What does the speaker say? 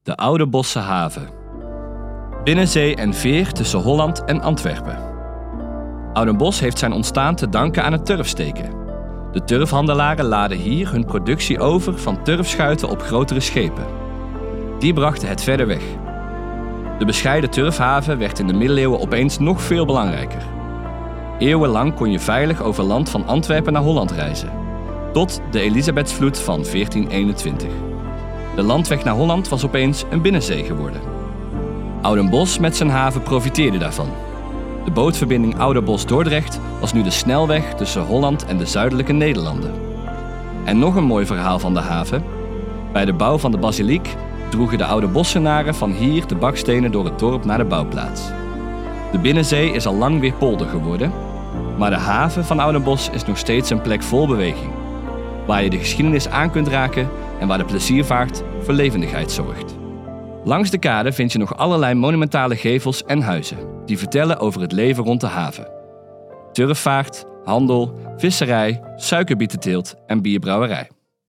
De Oude Bosse haven. Binnenzee en veer tussen Holland en Antwerpen. Oudenbosch heeft zijn ontstaan te danken aan het turfsteken. De turfhandelaren laden hier hun productie over van turfschuiten op grotere schepen. Die brachten het verder weg. De bescheiden turfhaven werd in de middeleeuwen opeens nog veel belangrijker. Eeuwenlang kon je veilig over land van Antwerpen naar Holland reizen. Tot de Elisabethsvloed van 1421. De landweg naar Holland was opeens een binnenzee geworden. Oudenbosch met zijn haven profiteerde daarvan. De bootverbinding Oudenbosch-Dordrecht was nu de snelweg tussen Holland en de zuidelijke Nederlanden. En nog een mooi verhaal van de haven. Bij de bouw van de basiliek droegen de Oudenbossenaren van hier de bakstenen door het dorp naar de bouwplaats. De binnenzee is al lang weer polder geworden, maar de haven van Oudenbosch is nog steeds een plek vol beweging, waar je de geschiedenis aan kunt raken en waar de pleziervaart voor levendigheid zorgt. Langs de kade vind je nog allerlei monumentale gevels en huizen die vertellen over het leven rond de haven. Turfvaart, handel, visserij, suikerbietenteelt en bierbrouwerij.